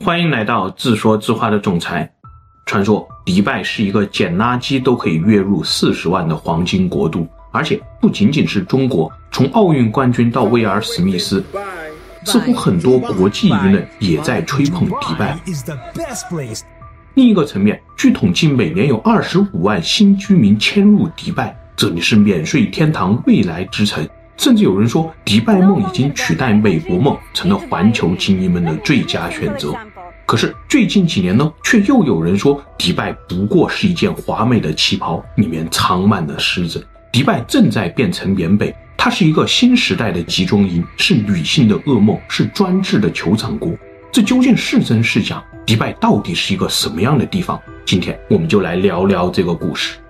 欢迎来到自说自话的总裁。传说迪拜是一个捡垃圾都可以月入40万的黄金国度，而且不仅仅是中国，从奥运冠军到威尔史密斯，似乎很多国际舆论也在吹捧迪拜。另一个层面，据统计每年有25万新居民迁入迪拜，这里是免税天堂，未来之城。甚至有人说迪拜梦已经取代美国梦，成了环球精英们的最佳选择。可是最近几年呢，却又有人说迪拜不过是一件华美的旗袍，里面藏满了虱子。迪拜正在变成缅北，它是一个新时代的集中营，是女性的噩梦，是专制的酋长国。这究竟是真是假？迪拜到底是一个什么样的地方？今天我们就来聊聊这个故事。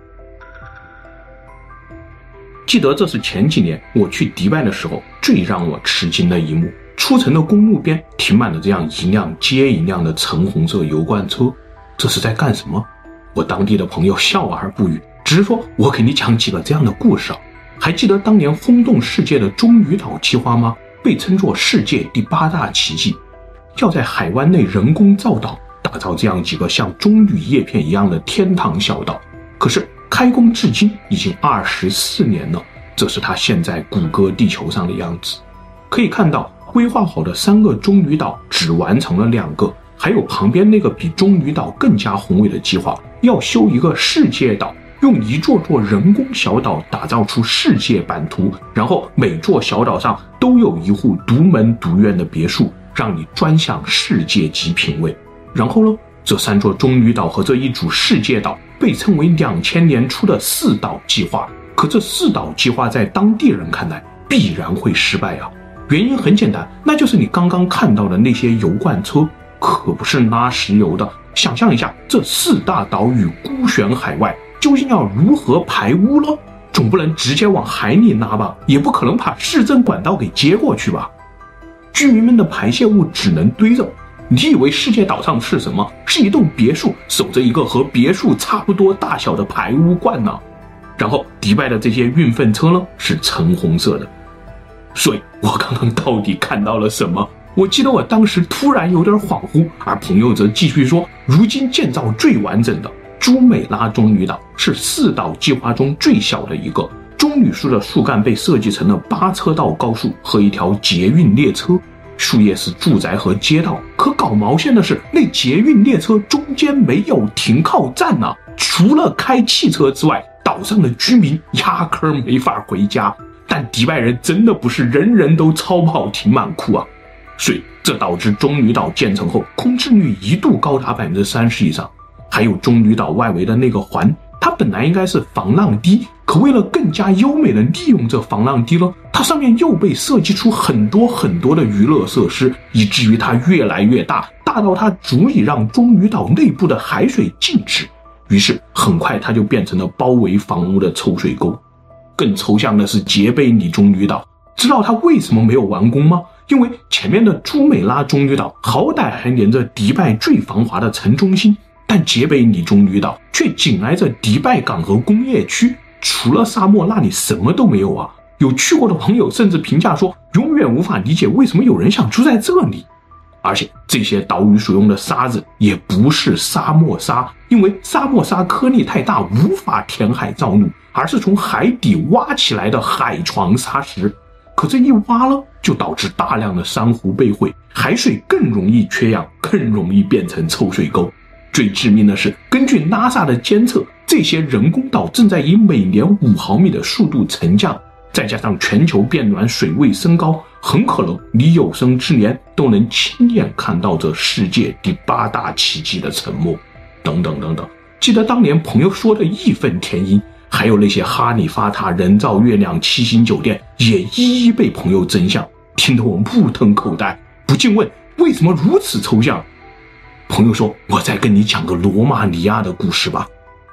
记得这是前几年我去迪拜的时候最让我吃惊的一幕，出城的公路边停满了这样一辆接一辆的橙红色油罐车，这是在干什么？我当地的朋友笑而不语，只是说我给你讲几个这样的故事。还记得当年轰动世界的中屿岛计划吗？被称作世界第8大奇迹，要在海湾内人工造岛，打造这样几个像棕榈叶片一样的天堂小岛。可是开工至今已经24年了，这是它现在谷歌地球上的样子。可以看到规划好的3个棕榈岛只完成了2个，还有旁边那个比棕榈岛更加宏伟的计划，要修一个世界岛，用一座座人工小岛打造出世界版图，然后每座小岛上都有一户独门独院的别墅，让你专享世界级品味。然后呢，这3座棕榈岛和这一组世界岛被称为2000年初的4岛计划。可这4岛计划在当地人看来必然会失败啊！原因很简单，那就是你刚刚看到的那些油罐车可不是拉石油的。想象一下，这4大岛屿孤悬海外，究竟要如何排污了？总不能直接往海里拉吧，也不可能把市政管道给接过去吧。居民们的排泄物只能堆着。你以为世界岛上是什么？是一栋别墅，守着一个和别墅差不多大小的排污罐呢。然后迪拜的这些运粪车呢，是橙红色的。所以我刚刚到底看到了什么？我记得我当时突然有点恍惚，而朋友则继续说，如今建造最完整的朱美拉棕榈岛是4岛计划中最小的一个，棕榈树的树干被设计成了8车道高速和一条捷运列车，树叶是住宅和街道。可搞毛线的是，那捷运列车中间没有停靠站啊，除了开汽车之外，岛上的居民压根儿没法回家。但迪拜人真的不是人人都超跑停满库啊，所以这导致棕榈岛建成后空置率一度高达30%以上。还有棕榈岛外围的那个环，它本来应该是防浪堤，可为了更加优美的利用这防浪堤呢，它上面又被设计出很多很多的娱乐设施，以至于它越来越大，大到它足以让棕榈岛内部的海水静止。于是很快它就变成了包围房屋的抽水沟。更抽象的是杰贝里棕榈岛，知道它为什么没有完工吗？因为前面的朱美拉棕榈岛好歹还连着迪拜最繁华的城中心，但杰贝里棕榈岛却紧挨着迪拜港和工业区，除了沙漠那里什么都没有啊！有去过的朋友甚至评价说，永远无法理解为什么有人想住在这里。而且这些岛屿所用的沙子也不是沙漠沙，因为沙漠沙颗粒太大，无法填海造陆，而是从海底挖起来的海床沙石。可这一挖了，就导致大量的珊瑚被毁，海水更容易缺氧，更容易变成臭水沟。最致命的是，根据 NASA 的监测，这些人工岛正在以每年5毫米的速度沉降，再加上全球变暖，水位升高，很可能你有生之年都能亲眼看到这世界第8大奇迹的沉没，等等等等。记得当年朋友说的义愤填膺，还有那些哈利法塔人造月亮7星酒店也一一被朋友真相，听得我目瞪口呆，不禁问为什么如此抽象？朋友说，我再跟你讲个罗马尼亚的故事吧。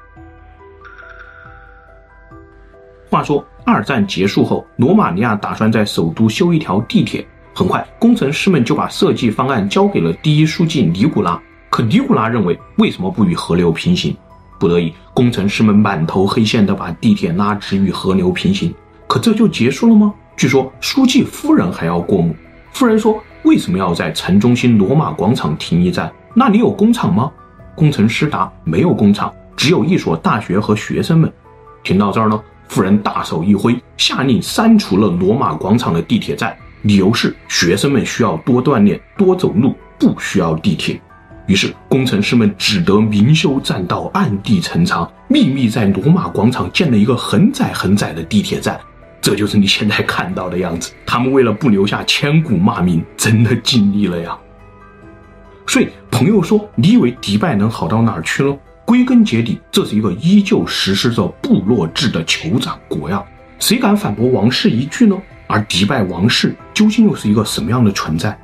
话说2战结束后，罗马尼亚打算在首都修一条地铁，很快工程师们就把设计方案交给了第一书记尼古拉。可尼古拉认为，为什么不与河流平行？不得已，工程师们满头黑线地把地铁拉直与河流平行。可这就结束了吗？据说书记夫人还要过目。夫人说， 为什么要在城中心罗马广场停一站？那里有工厂吗？工程师答：没有工厂，只有一所大学和学生们。听到这儿呢，夫人大手一挥，下令删除了罗马广场的地铁站，理由是学生们需要多锻炼、多走路，不需要地铁。于是工程师们只得明修栈道，暗地陈仓，秘密在罗马广场建了一个很窄很窄的地铁站。这就是你现在看到的样子。他们为了不留下千古骂名，真的尽力了呀。所以朋友说，你以为迪拜能好到哪儿去了？归根结底，这是一个依旧实施着部落制的酋长国呀。谁敢反驳王室一句呢？而迪拜王室究竟又是一个什么样的存在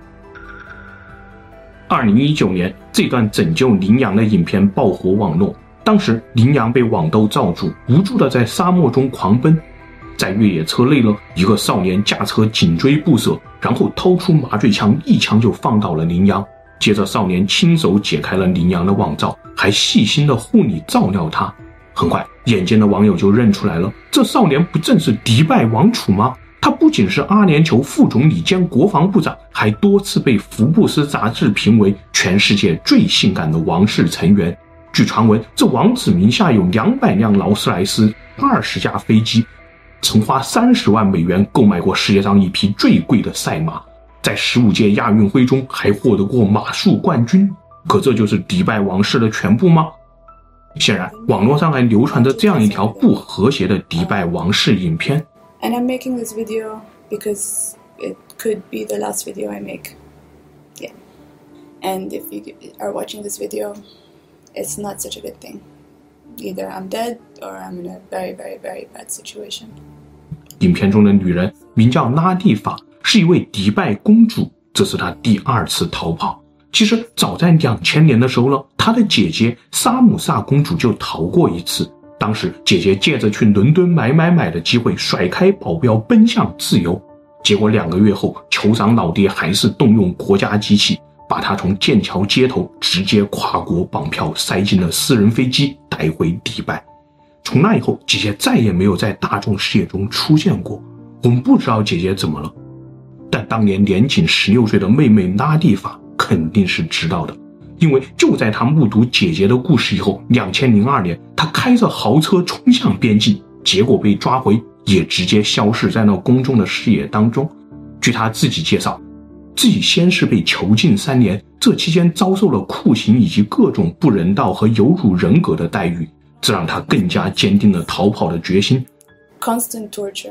？2019年，这段拯救羚羊的影片爆火网络。当时羚羊被网兜罩住，无助地在沙漠中狂奔。在越野车内呢，一个少年驾车紧追不舍，然后掏出麻醉枪，一枪就放倒了羚羊。接着少年亲手解开了羚羊的网罩，还细心地护理照料它。很快，眼尖的网友就认出来了，这少年不正是迪拜王储吗？他不仅是阿联酋副总理兼国防部长，还多次被福布斯杂志评为全世界最性感的王室成员。据传闻，这王子名下有200辆劳斯莱斯、20架飞机，曾花30万美元购买过世界上一匹最贵的赛马，在15届亚运会中还获得过马术冠军。可这就是迪拜王室的全部吗？显然，网络上还流传着这样一条不和谐的迪拜王室影片。 And I'm making this video because it could be the last video I make. Yeah. And if you are watching this video, it's not such a good thing. Either I'm dead or I'm in a very, very, very bad situation. 影片中的女人名叫拉蒂法，是一位迪拜公主，这是她第2次逃跑。其实早在2000年的时候呢，她的姐姐沙姆萨公主就逃过一次。当时姐姐借着去伦敦买的机会，甩开保镖奔向自由。结果2个月后，酋长老爹还是动用国家机器，把她从剑桥街头直接跨国绑票塞进了私人飞机，带回迪拜。从那以后，姐姐再也没有在大众视野中出现过。我们不知道姐姐怎么了，但当年年仅16岁的妹妹拉蒂法肯定是知道的。因为就在他目睹姐姐的故事以后，2002年，他开着豪车冲向边境，结果被抓回，也直接消失在那公众的视野当中。据他自己介绍，自己先是被囚禁3年，这期间遭受了酷刑以及各种不人道和有辱人格的待遇，这让他更加坚定了逃跑的决心。 Constant torture.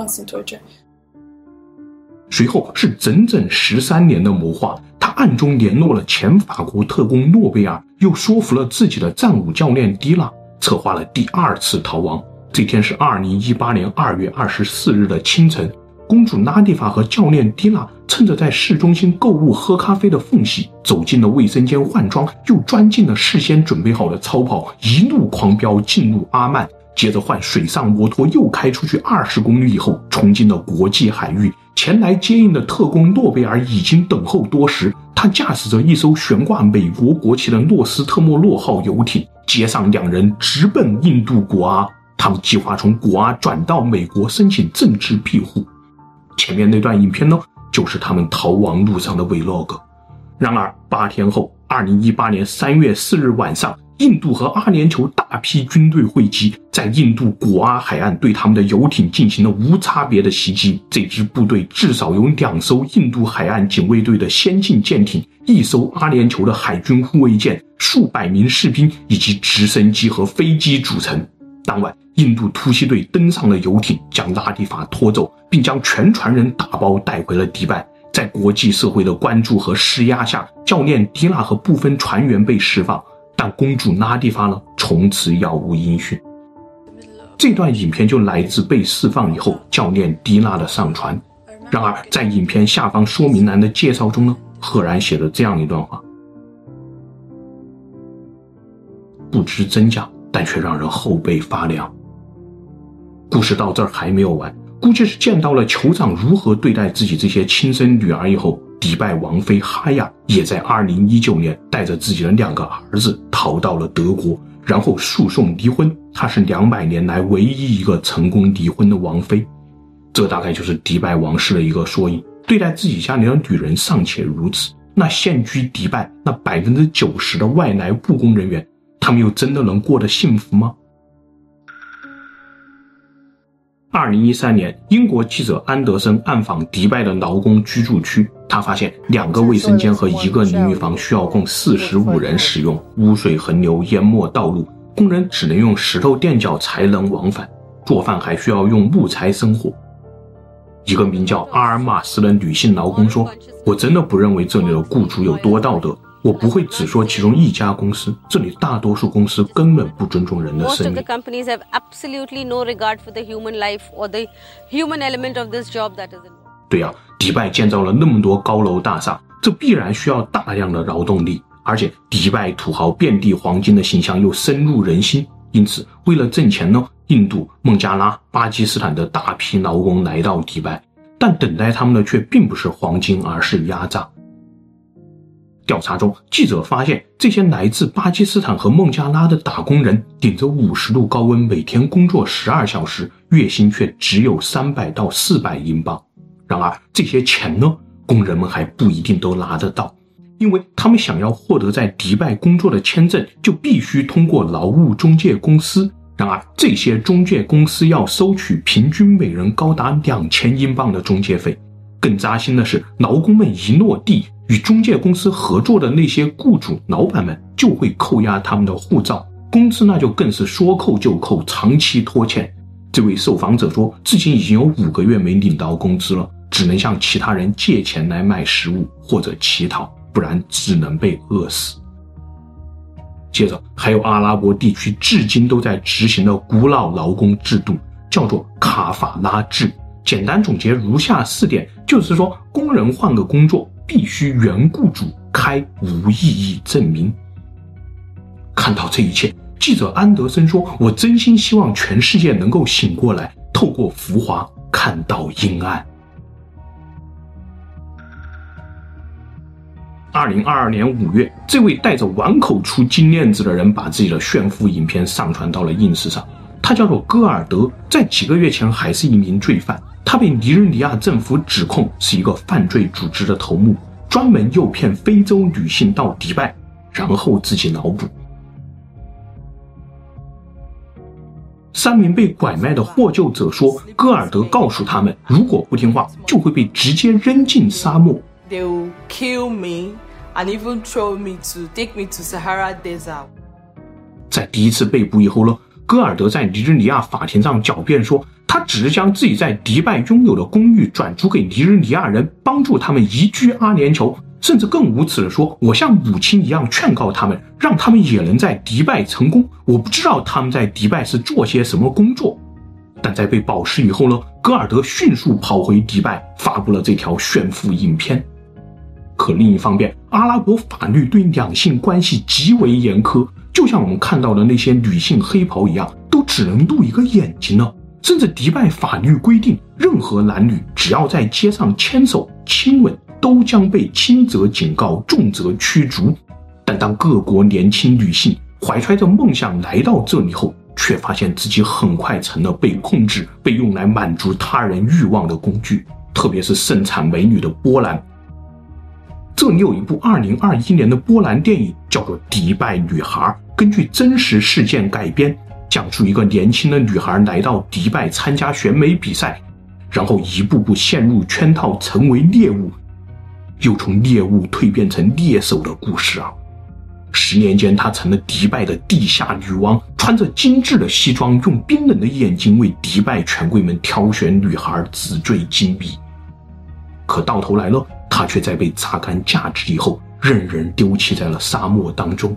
随后是整整13年的谋划，他暗中联络了前法国特工诺贝尔，又说服了自己的战舞教练迪拉，策划了第2次逃亡。这天是2018年2月24日的清晨，公主拉蒂法和教练迪拉趁着在市中心购物喝咖啡的缝隙，走进了卫生间换装，又钻进了事先准备好的超跑，一路狂飙进入阿曼，接着换水上摩托又开出去20公里以后，冲进了国际海域。前来接应的特工诺贝尔已经等候多时，他驾驶着一艘悬挂美国国旗的诺斯特莫洛号游艇，接上2人直奔印度果阿。他们计划从果阿转到美国申请政治庇护。前面那段影片呢，就是他们逃亡路上的 vlog。然而8天后，2018年3月4日晚上，印度和阿联酋大批军队汇集，在印度果阿海岸对他们的游艇进行了无差别的袭击。这支部队至少由2艘印度海岸警卫队的先进舰艇、1艘阿联酋的海军护卫舰、数百名士兵以及直升机和飞机组成。当晚，印度突击队登上了游艇，将拉蒂法拖走，并将全船人打包带回了迪拜。在国际社会的关注和施压下，教练迪拉和部分船员被释放。但公主拉蒂法呢，从此杳无音讯。这段影片就来自被释放以后教练迪拉的上传。然而在影片下方说明栏的介绍中呢，赫然写了这样一段话：不知真假，但却让人后背发凉。故事到这儿还没有完，估计是见到了酋长如何对待自己这些亲生女儿以后，迪拜王妃哈亚也在2019年带着自己的2个儿子逃到了德国，然后诉讼离婚。她是200年来唯一一个成功离婚的王妃。这大概就是迪拜王室的一个缩影。 对待自己家里的女人尚且如此，那现居迪拜那90%的外来务工人员，他们又真的能过得幸福吗？2013年，英国记者安德森暗访迪拜的劳工居住区，他发现2个卫生间和1个淋浴房需要供45人使用，污水横流淹没道路，工人只能用石头垫脚才能往返，做饭还需要用木材生火。一个名叫阿尔马斯的女性劳工说，我真的不认为这里的雇主有多道德，我不会只说其中一家公司，这里大多数公司根本不尊重人的生命。 Most of the companies have absolutely no regard for the human life or the human element of this job that is involved. 对啊，迪拜建造了那么多高楼大厦，这必然需要大量的劳动力，而且迪拜土豪遍地黄金的形象又深入人心，因此为了挣钱呢，印度、孟加拉、巴基斯坦的大批劳工来到迪拜，但等待他们的却并不是黄金，而是压榨。调查中，记者发现这些来自巴基斯坦和孟加拉的打工人顶着50度高温，每天工作12小时，月薪却只有300到400英镑。然而这些钱呢，工人们还不一定都拿得到，因为他们想要获得在迪拜工作的签证，就必须通过劳务中介公司。然而这些中介公司要收取平均每人高达2000英镑的中介费。更扎心的是，劳工们一落地，与中介公司合作的那些雇主老板们就会扣押他们的护照，工资那就更是说扣就扣，长期拖欠。这位受访者说，至今已经有5个月没领到工资了，只能向其他人借钱来买食物或者乞讨，不然只能被饿死。接着还有阿拉伯地区至今都在执行的古老劳工制度，叫做卡法拉制。简单总结如下4点，就是说工人换个工作必须原雇主开无异议证明。看到这一切，记者安德森说，我真心希望全世界能够醒过来，透过浮华看到阴暗。2022年5月，这位带着碗口出金链子的人把自己的炫富影片上传到了ins上。他叫做戈尔德，在几个月前还是一名罪犯，他被尼日利亚政府指控是一个犯罪组织的头目，专门诱骗非洲女性到迪拜，然后自己脑补。3名被拐卖的获救者说，戈尔德告诉他们，如果不听话，就会被直接扔进沙漠。 They will kill me and even throw me to take me to Sahara Desert. 在第一次被捕以后呢，戈尔德在尼日利亚法庭上狡辩说，他只是将自己在迪拜拥有的公寓转租给尼日利亚人，帮助他们移居阿联酋，甚至更无耻地说，我像母亲一样劝告他们，让他们也能在迪拜成功。我不知道他们在迪拜是做些什么工作。但在被保释以后呢，戈尔德迅速跑回迪拜，发布了这条炫富影片。可另一方面，阿拉伯法律对两性关系极为严苛，就像我们看到的那些女性黑袍一样，都只能露一个眼睛呢。甚至迪拜法律规定，任何男女只要在街上牵手亲吻，都将被轻则警告，重则驱逐。但当各国年轻女性怀揣着梦想来到这里后，却发现自己很快成了被控制、被用来满足他人欲望的工具，特别是盛产美女的波兰。这里有一部2021年的波兰电影，叫做《迪拜女孩》，根据真实事件改编，讲述一个年轻的女孩来到迪拜参加选美比赛，然后一步步陷入圈套，成为猎物，又从猎物蜕变成猎手的故事啊！10年间，她成了迪拜的地下女王，穿着精致的西装，用冰冷的眼睛为迪拜权贵们挑选女孩，纸醉金迷。可到头来呢，她却在被榨干价值以后，任人丢弃在了沙漠当中。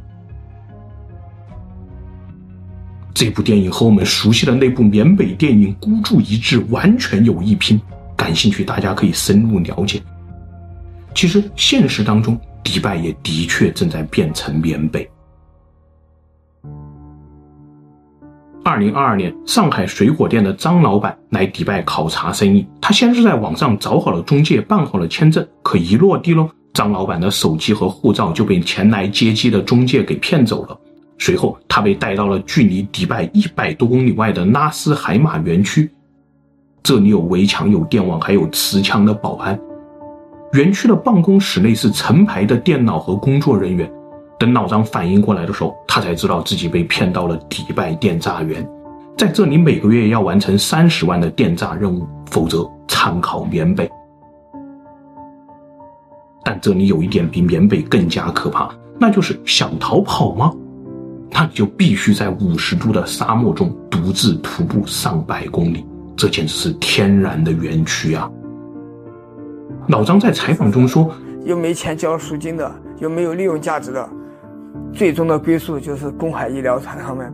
这部电影和我们熟悉的那部缅北电影《孤注一掷》完全有一拼，感兴趣大家可以深入了解。其实现实当中，迪拜也的确正在变成缅北。2022年，上海水果店的张老板来迪拜考察生意，他先是在网上找好了中介，办好了签证，可一落地咯，张老板的手机和护照就被前来接机的中介给骗走了。随后他被带到了距离迪拜100多公里外的拉斯海马园区， 这里有围墙，有电网，还有持枪的保安。园区的办公室内是成排的电脑和工作人员。等老张反应过来的时候，他才知道自己被骗到了迪拜电诈园，在这里每个月要完成30万的电诈任务，否则参考缅北。但这里有一点比缅北更加可怕，那就是想逃跑吗？那你就必须在50度的沙漠中独自徒步上百公里，这简直是天然的园区啊！老张在采访中说， 又没钱交赎金的，又没有利用价值的，最终的归宿就是公海医疗船上面。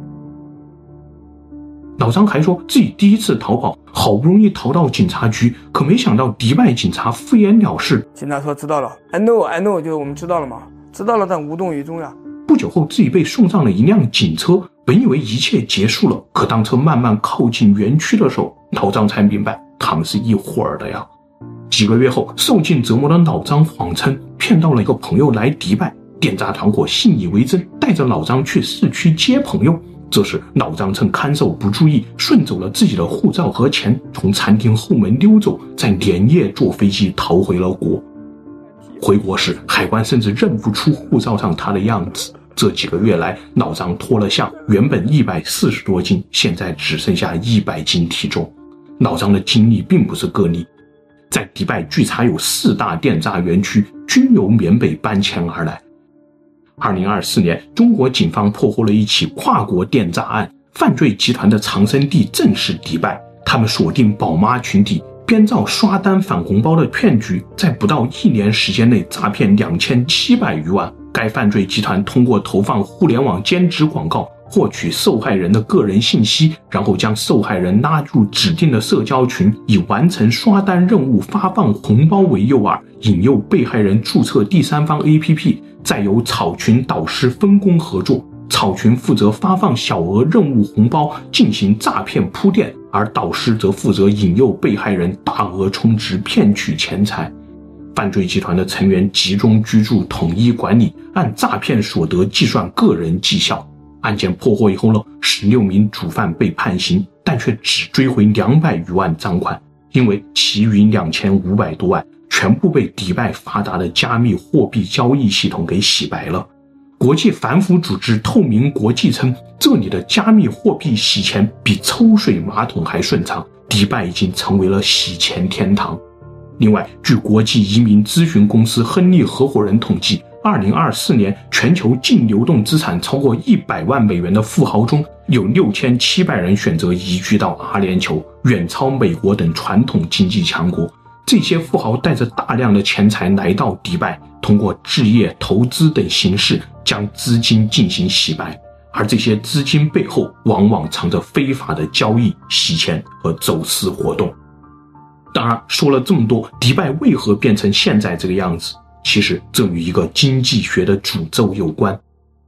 老张还说自己第一次逃跑，好不容易逃到警察局，可没想到迪拜警察敷衍了事。 警察说知道了 I know 就是我们知道了嘛，知道了但无动于衷呀。 不久后自己被送上了一辆警车，本以为一切结束了，可当车慢慢靠近园区的时候，老张才明白他们是一伙儿的呀。几个月后，受尽折磨的老张谎称骗到了一个朋友来迪拜，电诈团伙信以为真，带着老张去市区接朋友。这时老张趁看守不注意，顺走了自己的护照和钱，从餐厅后门溜走，再连夜坐飞机逃回了国。回国时，海关甚至认不出护照上他的样子。这几个月来，老张脱了相，原本140多斤，现在只剩下100斤体重。老张的经历并不是个例，在迪拜据查有4大电诈园区，均由缅北搬迁而来。2024年，中国警方破获了一起跨国电诈案，犯罪集团的藏身地正是迪拜。他们锁定宝妈群体，编造刷单返红包的骗局，在不到1年时间内诈骗2700余万。该犯罪集团通过投放互联网兼职广告，获取受害人的个人信息，然后将受害人拉入指定的社交群，以完成刷单任务、发放红包为诱饵，引诱被害人注册第三方 APP， 再由草群导师分工合作，草群负责发放小额任务红包，进行诈骗铺垫，而导师则负责引诱被害人大额充值，骗取钱财。犯罪集团的成员集中居住，统一管理，按诈骗所得计算个人绩效。案件破获以后呢，16名主犯被判刑，但却只追回200余万赃款，因为其余2500多万全部被迪拜发达的加密货币交易系统给洗白了。国际反腐组织透明国际称，这里的加密货币洗钱比抽水马桶还顺畅，迪拜已经成为了洗钱天堂。另外，据国际移民咨询公司亨利合伙人统计，2024年全球净流动资产超过100万美元的富豪中，有6700人选择移居到阿联酋，远超美国等传统经济强国。这些富豪带着大量的钱财来到迪拜，通过置业、投资等形式将资金进行洗白，而这些资金背后往往藏着非法的交易、洗钱和走私活动。当然，说了这么多，迪拜为何变成现在这个样子？其实这与一个经济学的诅咒有关。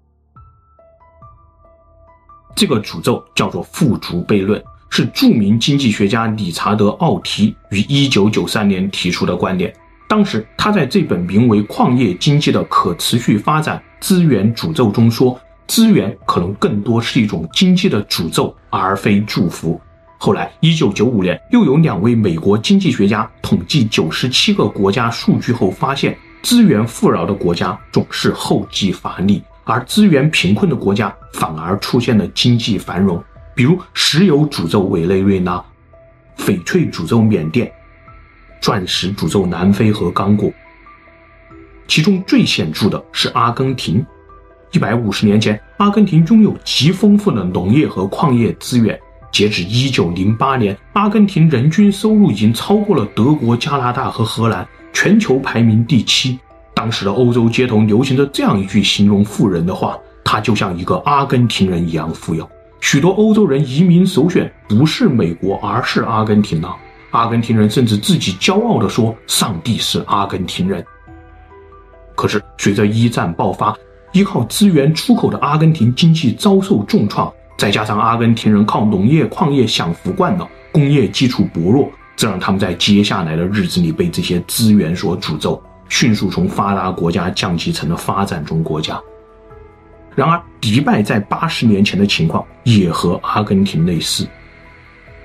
这个诅咒叫做富足悖论，是著名经济学家理查德·奥提于1993年提出的观点。当时他在这本名为《矿业经济的可持续发展：资源诅咒》中说，资源可能更多是一种经济的诅咒，而非祝福。后来1995年又有2位美国经济学家统计97个国家数据后发现，资源富饶的国家总是后继乏力，而资源贫困的国家反而出现了经济繁荣。比如石油诅咒委内瑞拉，翡翠诅咒缅甸，钻石诅咒南非和刚果。其中最显著的是阿根廷。150年前，阿根廷拥有极丰富的农业和矿业资源。截止1908年，阿根廷人均收入已经超过了德国、加拿大和荷兰，全球排名第7。当时的欧洲街头流行着这样一句形容富人的话，他就像一个阿根廷人一样富有。许多欧洲人移民首选不是美国，而是阿根廷啊！阿根廷人甚至自己骄傲地说，上帝是阿根廷人。可是随着一战爆发，依靠资源出口的阿根廷经济遭受重创，再加上阿根廷人靠农业矿业享福惯了，工业基础薄弱，这让他们在接下来的日子里被这些资源所诅咒，迅速从发达国家降级成了发展中国家。然而迪拜在80年前的情况也和阿根廷类似。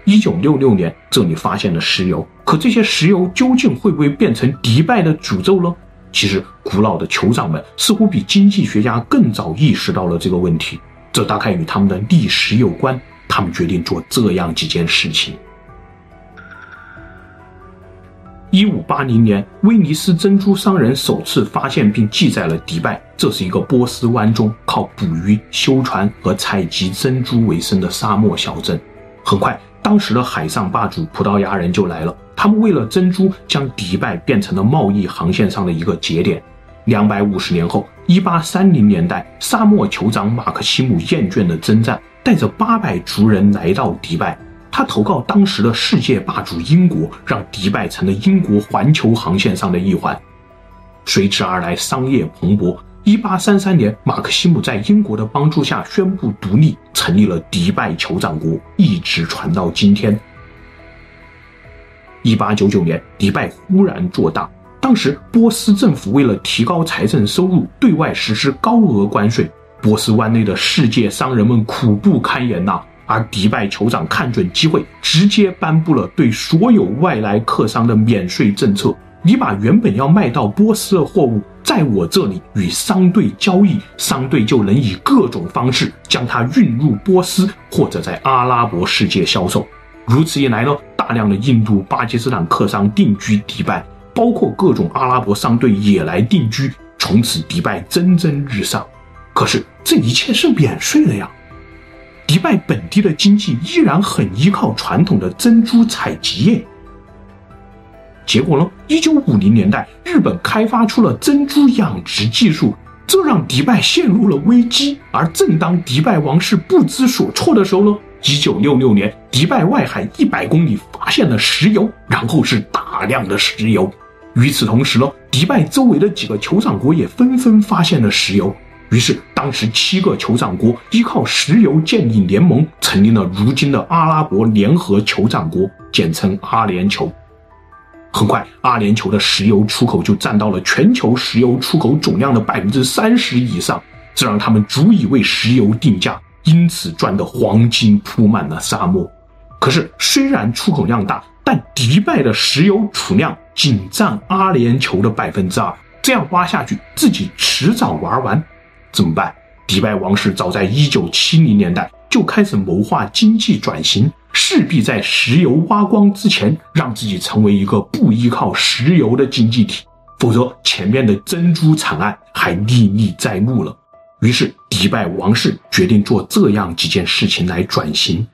1966年这里发现了石油，可这些石油究竟会不会变成迪拜的诅咒呢？其实古老的酋长们似乎比经济学家更早意识到了这个问题，这大概与他们的历史有关，他们决定做这样几件事情。1580年，威尼斯珍珠商人首次发现并记载了迪拜，这是一个波斯湾中靠捕鱼、修船和采集珍珠为生的沙漠小镇。很快，当时的海上霸主葡萄牙人就来了，他们为了珍珠，将迪拜变成了贸易航线上的一个节点。250年后，1830年代，沙漠酋长马克西姆厌倦了征战，带着800族人来到迪拜。他投靠当时的世界霸主英国，让迪拜成了英国环球航线上的一环。随之而来，商业蓬勃。1833年，马克西姆在英国的帮助下宣布独立，成立了迪拜酋长国，一直传到今天。1899年，迪拜忽然做大。当时波斯政府为了提高财政收入，对外实施高额关税，波斯湾内的世界商人们苦不堪言呐。而迪拜酋长看准机会，直接颁布了对所有外来客商的免税政策。你把原本要卖到波斯的货物，在我这里与商队交易，商队就能以各种方式将它运入波斯，或者在阿拉伯世界销售。如此一来呢，大量的印度、巴基斯坦客商定居迪拜，包括各种阿拉伯商队也来定居，从此迪拜蒸蒸日上。可是这一切是免税的呀。迪拜本地的经济依然很依靠传统的珍珠采集业。结果呢，1950年代，日本开发出了珍珠养殖技术，这让迪拜陷入了危机。而正当迪拜王室不知所措的时候呢，1966年，迪拜外海100公里发现了石油，然后是大量的石油。与此同时呢，迪拜周围的几个酋长国也纷纷发现了石油。于是当时7个酋长国依靠石油建立联盟，成立了如今的阿拉伯联合酋长国，简称阿联酋。很快，阿联酋的石油出口就占到了全球石油出口总量的30%以上，这让他们足以为石油定价，因此赚得黄金铺满了沙漠。可是虽然出口量大，但迪拜的石油储量仅占阿联酋的2%，这样挖下去，自己迟早玩完。怎么办？迪拜王室早在1970年代就开始谋划经济转型，势必在石油挖光之前，让自己成为一个不依靠石油的经济体，否则前面的珍珠惨案还历历在目了。于是迪拜王室决定做这样几件事情来转型。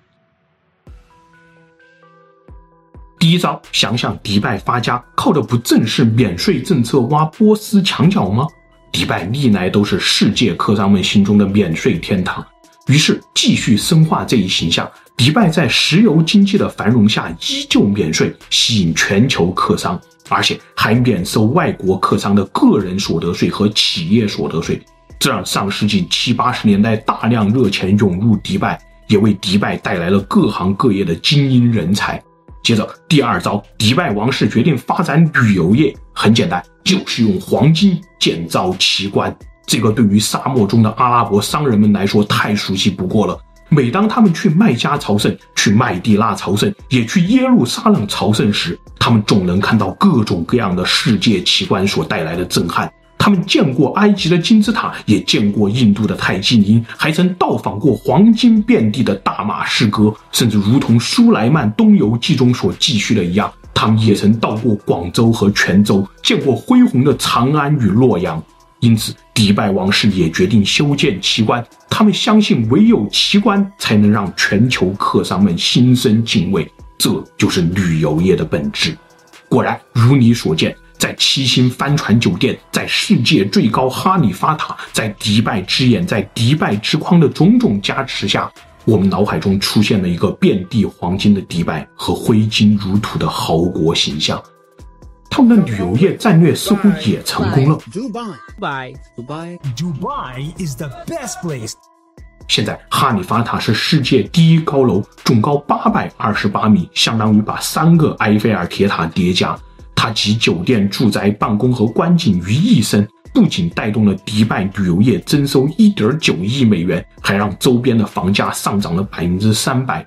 第一招，想想迪拜发家靠的不正是免税政策挖波斯墙角吗？迪拜历来都是世界客商们心中的免税天堂，于是继续深化这一形象。迪拜在石油经济的繁荣下依旧免税，吸引全球客商，而且还免收外国客商的个人所得税和企业所得税，这让上世纪70、80年代大量热钱涌入迪拜，也为迪拜带来了各行各业的精英人才。接着第二招，迪拜王室决定发展旅游业，很简单，就是用黄金建造奇观。这个对于沙漠中的阿拉伯商人们来说太熟悉不过了。每当他们去麦加朝圣，去麦地那朝圣，也去耶路撒冷朝圣时，他们总能看到各种各样的世界奇观所带来的震撼。他们见过埃及的金字塔，也见过印度的泰姬陵，还曾到访过黄金遍地的大马士革，甚至如同苏莱曼东游记中所记叙的一样，他们也曾到过广州和泉州，见过恢宏的长安与洛阳。因此迪拜王室也决定修建奇观，他们相信唯有奇观才能让全球客商们心生敬畏，这就是旅游业的本质。果然如你所见，在7星帆船酒店，在世界最高哈利法塔，在迪拜之眼，在迪拜之光的种种加持下，我们脑海中出现了一个遍地黄金的迪拜和挥金如土的豪国形象。他们的旅游业战略似乎也成功了。 Dubai is the best place. 现在哈利法塔是世界第一高楼，总高828米，相当于把3个埃菲尔铁塔叠加。它集酒店、住宅、办公和观景于一身，不仅带动了迪拜旅游业增收1.9亿美元，还让周边的房价上涨了300%。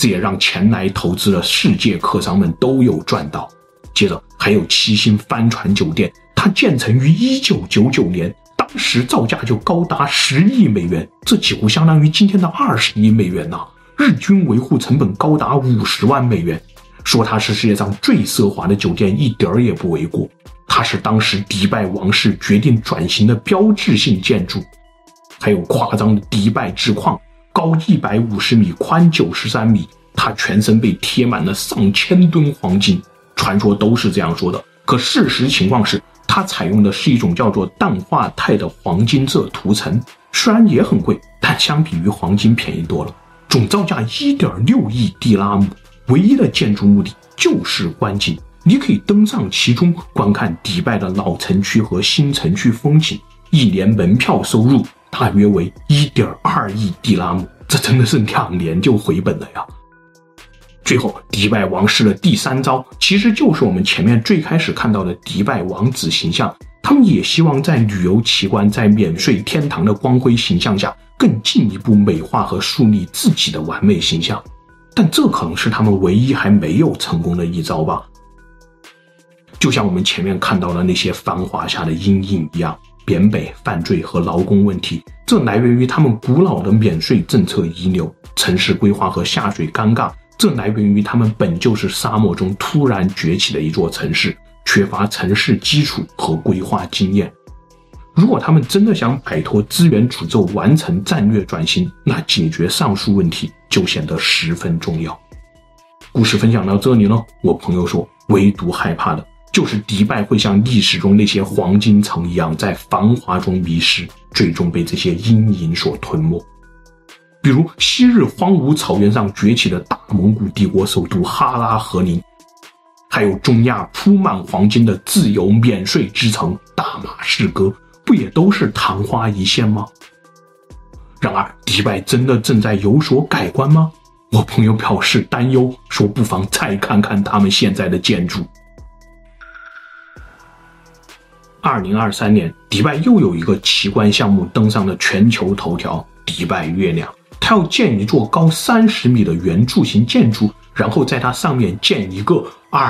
这也让前来投资的世界客商们都有赚到。接着还有7星帆船酒店，它建成于1999年，当时造价就高达10亿美元，这几乎相当于今天的20亿美元呐，日均维护成本高达50万美元。说它是世界上最奢华的酒店一点也不为过，它是当时迪拜王室决定转型的标志性建筑。还有夸张的迪拜之矿，高150米，宽93米，它全身被贴满了上千吨黄金，传说都是这样说的，可事实情况是它采用的是一种叫做氮化钛的黄金色涂层，虽然也很贵，但相比于黄金便宜多了，总造价1.6亿迪拉姆，唯一的建筑目的就是观景，你可以登上其中观看迪拜的老城区和新城区风景，一年门票收入大约为1.2亿迪拉姆，这真的是2年就回本了呀。最后，迪拜王室的第3招其实就是我们前面最开始看到的迪拜王子形象，他们也希望在旅游奇观、在免税天堂的光辉形象下，更进一步美化和树立自己的完美形象。但这可能是他们唯一还没有成功的一招吧。就像我们前面看到的那些繁华下的阴影一样，缅北犯罪和劳工问题，这来源于他们古老的免税政策遗留，城市规划和下水尴尬，这来源于他们本就是沙漠中突然崛起的一座城市，缺乏城市基础和规划经验。如果他们真的想摆脱资源诅咒，完成战略转型，那解决上述问题就显得十分重要。故事分享到这里呢，我朋友说，唯独害怕的就是迪拜会像历史中那些黄金城一样，在繁华中迷失，最终被这些阴影所吞没。比如昔日荒芜草原上崛起的大蒙古帝国首都哈拉和林，还有中亚铺满黄金的自由免税之城大马士革，不也都是昙花一现吗？然而迪拜真的正在有所改观吗？我朋友表示担忧，说不妨再看看他们现在的建筑。2023年，迪拜又有一个奇观项目登上了全球头条，迪拜月亮。它要建一座高30米的圆柱形建筑，然后在它上面建一个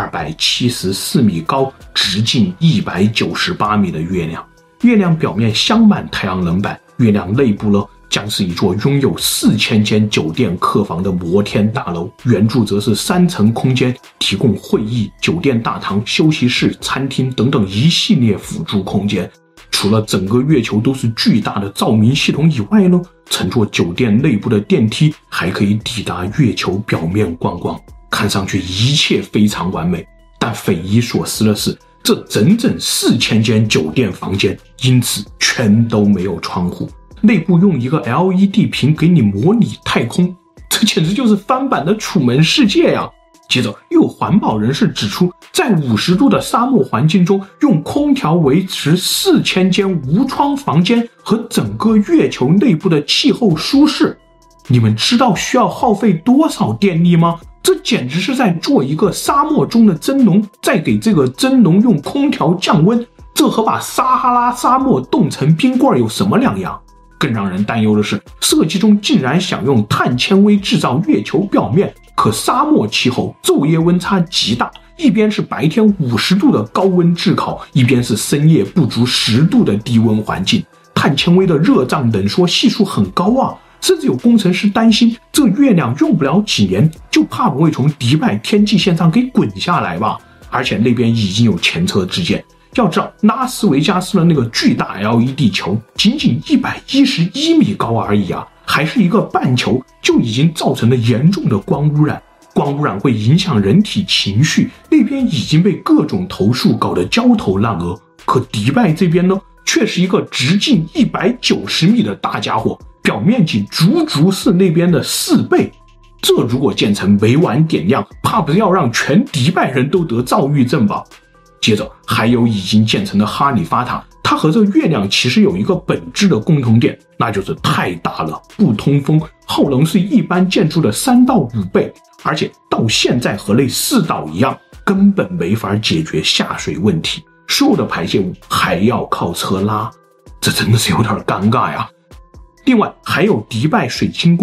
274米高、直径198米的月亮。月亮表面镶满太阳能板，月亮内部呢将是一座拥有4000间酒店客房的摩天大楼，圆柱则是3层空间，提供会议、酒店大堂、休息室、餐厅等等一系列辅助空间。除了整个月球都是巨大的照明系统以外呢，乘坐酒店内部的电梯还可以抵达月球表面观光，看上去一切非常完美。但匪夷所思的是，这整整4000间酒店房间因此全都没有窗户，内部用一个 LED 屏给你模拟太空，这简直就是翻版的楚门世界呀！接着又有环保人士指出，在50度的沙漠环境中，用空调维持4000间无窗房间和整个月球内部的气候舒适，你们知道需要耗费多少电力吗？这简直是在做一个沙漠中的蒸笼，再给这个蒸笼用空调降温，这和把撒哈拉沙漠冻成冰棍有什么两样？更让人担忧的是，设计中竟然想用碳纤维制造月球表面，可沙漠气候昼夜温差极大，一边是白天50度的高温炙烤，一边是深夜不足10度的低温环境，碳纤维的热胀冷缩系数很高啊，甚至有工程师担心这月亮用不了几年就怕不会从迪拜天际线上给滚下来吧。而且那边已经有前车之鉴，要知道拉斯维加斯的那个巨大 LED 球仅仅111米高而已啊，还是一个半球，就已经造成了严重的光污染。光污染会影响人体情绪，那边已经被各种投诉搞得焦头烂额。可迪拜这边呢，却是一个直径190米的大家伙，表面积足足是那边的4倍。这如果建成每晚点亮，怕不是要让全迪拜人都得躁郁症吧？接着还有已经建成的哈里发塔，它和这月亮其实有一个本质的共同点，那就是太大了，不通风，耗能是一般建筑的3到5倍，而且到现在和类4岛一样，根本没法解决下水问题，所有的排泄物还要靠车拉，这真的是有点尴尬呀。另外还有迪拜水晶宫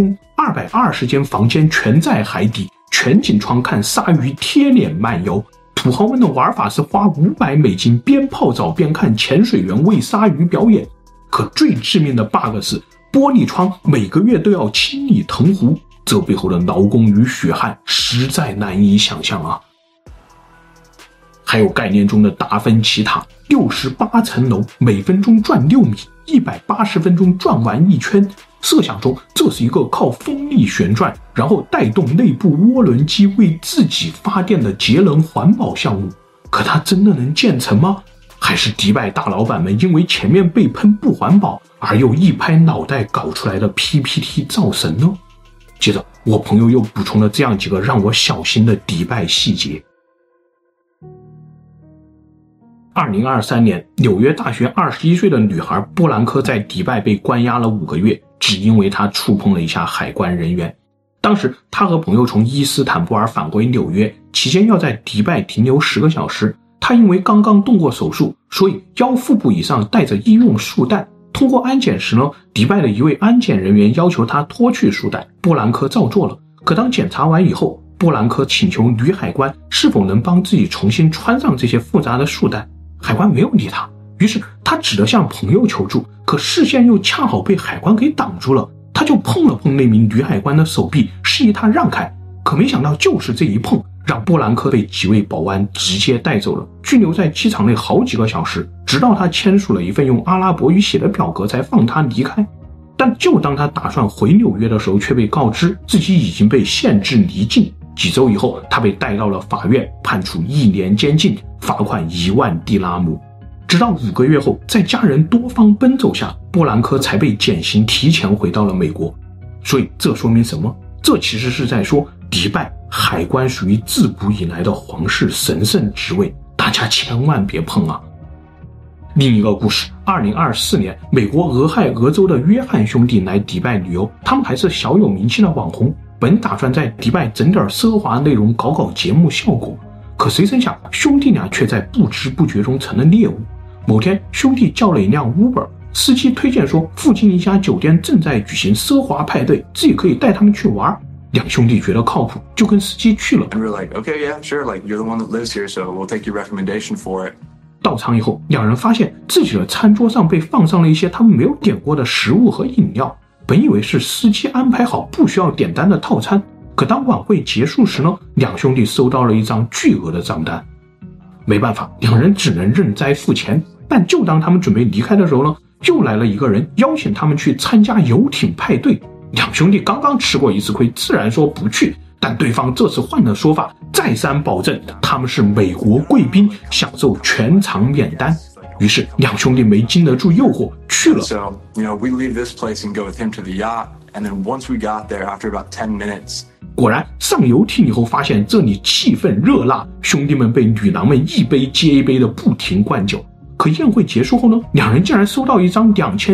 220间房间全在海底，全景窗看鲨鱼贴脸漫游。土豪们的玩法是花$500边泡澡边看潜水员喂鲨鱼表演。可最致命的 bug 是玻璃窗每个月都要清理藤壶，这背后的劳工与血汗实在难以想象啊！还有概念中的达芬奇塔，68层楼，每分钟转6米，180分钟转完1圈。设想中这是一个靠风力旋转，然后带动内部涡轮机为自己发电的节能环保项目。可它真的能建成吗？还是迪拜大老板们因为前面被喷不环保而又一拍脑袋搞出来的 PPT 造神呢？接着我朋友又补充了这样几个让我小心的迪拜细节。2023年，纽约大学21岁的女孩波兰科在迪拜被关押了5个月，只因为她触碰了一下海关人员。当时她和朋友从伊斯坦布尔返回纽约，期间要在迪拜停留10个小时。她因为刚刚动过手术，所以腰腹部以上带着医用束带。通过安检时呢，迪拜的一位安检人员要求她脱去束带，波兰科照做了。可当检查完以后，波兰科请求女海关是否能帮自己重新穿上这些复杂的束带。海关没有理他，于是他只得向朋友求助，可视线又恰好被海关给挡住了，他就碰了碰那名女海关的手臂，示意他让开。可没想到就是这一碰，让波兰科被几位保安直接带走了，拘留在机场内好几个小时，直到他签署了一份用阿拉伯语写的表格才放他离开。但就当他打算回纽约的时候，却被告知自己已经被限制离境。几周以后，他被带到了法院，判处1年监禁，罚款1万迪拉姆。直到5个月后，在家人多方奔走下，波兰科才被减刑，提前回到了美国。所以这说明什么？这其实是在说，迪拜海关属于自古以来的皇室神圣职位，大家千万别碰啊！另一个故事，2024年，美国俄亥俄州的约翰兄弟来迪拜旅游，他们还是小有名气的网红，本打算在迪拜整点奢华内容，搞搞节目效果。可谁成想，兄弟俩却在不知不觉中成了猎物。某天，兄弟叫了一辆 Uber， 司机推荐说附近一家酒店正在举行奢华派对，自己可以带他们去玩。两兄弟觉得靠谱，就跟司机去了。 And we were like, okay, yeah, sure, like you're the one that lives here, so we'll take your recommendation for it. 到场以后，两人发现自己的餐桌上被放上了一些他们没有点过的食物和饮料。本以为是司机安排好不需要点单的套餐，可当晚会结束时呢，两兄弟收到了一张巨额的账单。没办法，两人只能认栽付钱。但就当他们准备离开的时候呢，又来了一个人邀请他们去参加游艇派对。两兄弟刚刚吃过一次亏，自然说不去，但对方这次换了说法，再三保证他们是美国贵宾，享受全场免单。于是两兄弟没经得住诱惑，去了。 So, we leave this place and go with him to the yacht, and then once we got there, after about 10 minutes, 果然上游艇以后发现这里气氛热辣，兄弟们被女郎们一杯接一杯的不停灌酒。可宴会结束后呢，两人竟然收到一张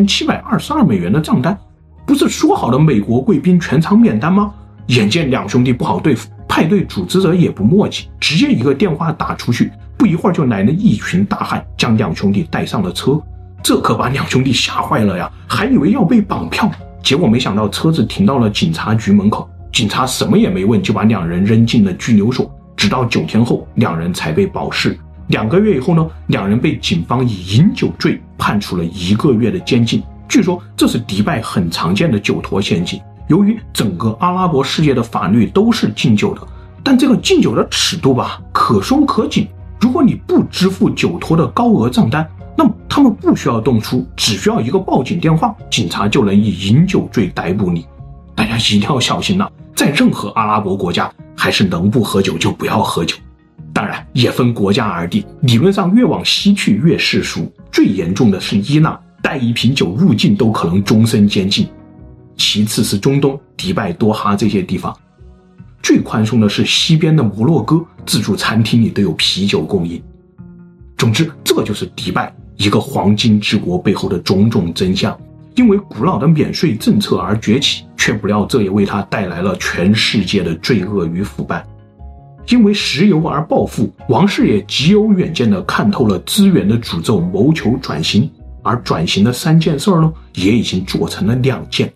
2722美元的账单。不是说好的美国贵宾全场免单吗？眼见两兄弟不好对付，派对组织者也不墨迹，直接一个电话打出去，不一会儿就来了一群大汉，将两兄弟带上了车。这可把两兄弟吓坏了呀，还以为要被绑票，结果没想到车子停到了警察局门口，警察什么也没问，就把两人扔进了拘留所。直到9天后，两人才被保释。2个月以后呢，两人被警方以饮酒罪判处了1个月的监禁。据说这是迪拜很常见的酒托陷阱。由于整个阿拉伯世界的法律都是禁酒的，但这个禁酒的尺度吧，可松可紧。如果你不支付酒托的高额账单，那么他们不需要动粗，只需要一个报警电话，警察就能以饮酒罪逮捕你。大家一定要小心了，在任何阿拉伯国家，还是能不喝酒就不要喝酒。当然也分国家而定，理论上越往西去越世俗，最严重的是伊朗，带一瓶酒入境都可能终身监禁。其次是中东，迪拜、多哈这些地方。最宽松的是西边的摩洛哥，自助餐厅里都有啤酒供应。总之，这就是迪拜一个黄金之国背后的种种真相。因为古老的免税政策而崛起，却不料这也为它带来了全世界的罪恶与腐败。因为石油而暴富，王室也极有远见地看透了资源的诅咒，谋求转型。而转型的3件事呢，也已经做成了2件。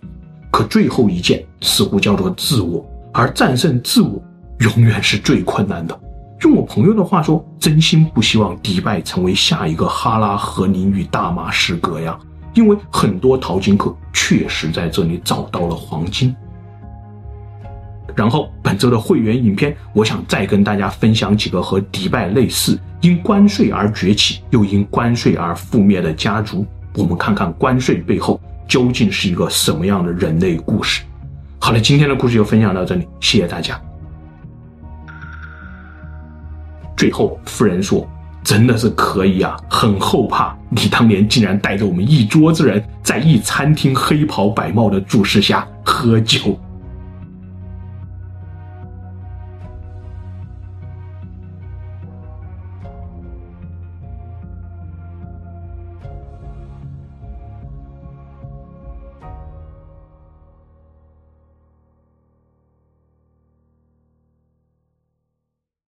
可最后一件似乎叫做自我，而战胜自我永远是最困难的。用我朋友的话说，真心不希望迪拜成为下一个哈拉和宁与大马士革呀，因为很多淘金客确实在这里找到了黄金。然后本周的会员影片，我想再跟大家分享几个和迪拜类似，因关税而崛起又因关税而覆灭的家族，我们看看关税背后究竟是一个什么样的人类故事。好了，今天的故事就分享到这里，谢谢大家。最后夫人说，真的是可以啊，很后怕你当年竟然带着我们一桌子人在一餐厅黑袍白帽的注视下喝酒。